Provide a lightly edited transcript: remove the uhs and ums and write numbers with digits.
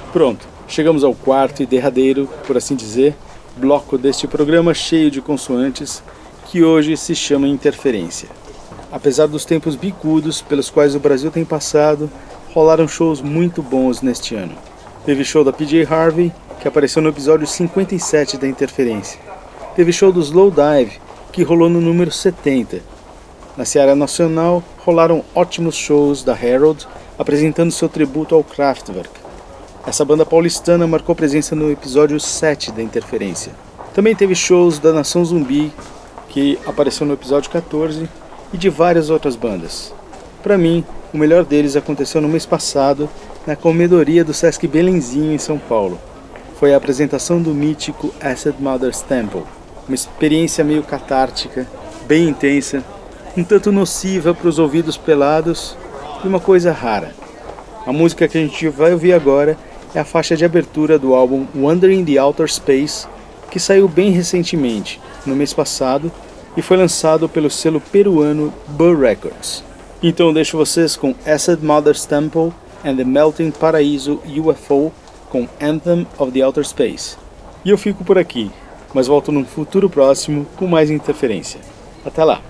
Pronto, chegamos ao quarto e derradeiro, por assim dizer, bloco deste programa cheio de consoantes, que hoje se chama Interferência. Apesar dos tempos bicudos pelos quais o Brasil tem passado, rolaram shows muito bons neste ano. Teve show da PJ Harvey, que apareceu no episódio 57 da Interferência. Teve show do Slowdive, que rolou no número 70. Na Seara Nacional, rolaram ótimos shows da Harold, apresentando seu tributo ao Kraftwerk. Essa banda paulistana marcou presença no episódio 7 da Interferência. Também teve shows da Nação Zumbi, que apareceu no episódio 14, e de várias outras bandas. Para mim, o melhor deles aconteceu no mês passado, na comedoria do Sesc Belenzinho, em São Paulo. Foi a apresentação do mítico Acid Mother's Temple, uma experiência meio catártica, bem intensa, um tanto nociva para os ouvidos pelados e uma coisa rara. A música que a gente vai ouvir agora é a faixa de abertura do álbum Wandering the Outer Space, que saiu bem recentemente, no mês passado, e foi lançado pelo selo peruano Burr Records. Então deixo vocês com Acid Mother's Temple and the Melting Paraíso UFO com Anthem of the Outer Space. E eu fico por aqui, mas volto num futuro próximo com mais Interferência. Até lá!